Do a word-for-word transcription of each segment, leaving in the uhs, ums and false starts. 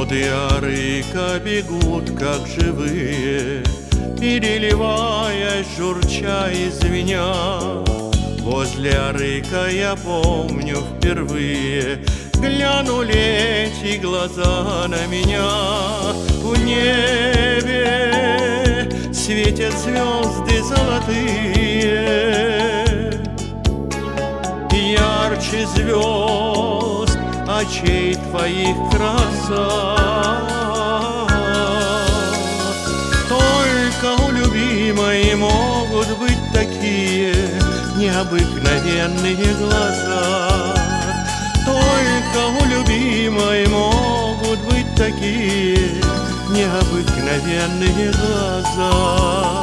Воды Арыка бегут, как живые, переливаясь, журча и звеня. Возле Арыка я помню впервые глянули эти глаза на меня. В небе светят звезды золотые, ярче звезд очей твоих краса. Только у любимой могут быть такие необыкновенные глаза. Только у любимой могут быть такие необыкновенные глаза.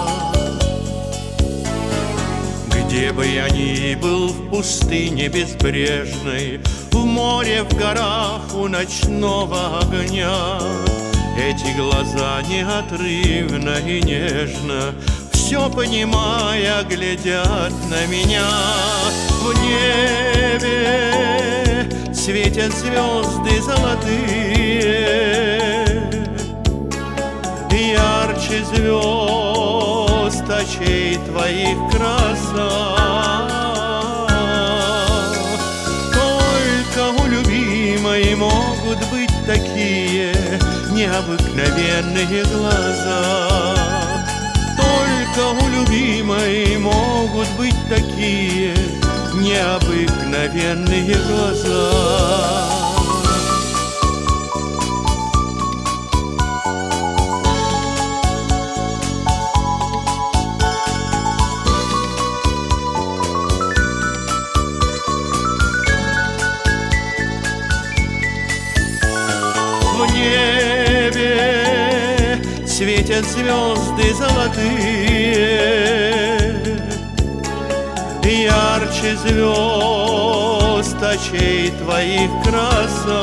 Где бы я ни был, в пустыне безбрежной, в море, в горах, у ночного огня, эти глаза неотрывно и нежно, все понимая, глядят на меня. В небе светят звезды золотые, ярче звезд очей твоих краса. Только у любимой могут быть такие необыкновенные глаза. Только у любимой могут быть такие необыкновенные глаза. В небе светят звезды золотые, ярче звезд очей твоих краса.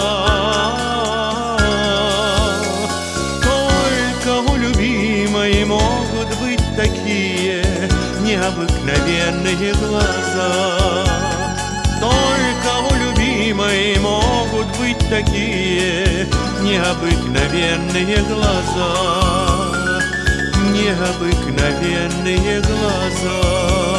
Только у любимой могут быть такие необыкновенные глаза. Только у любимой могут быть такие необыкновенные глаза, необыкновенные глаза.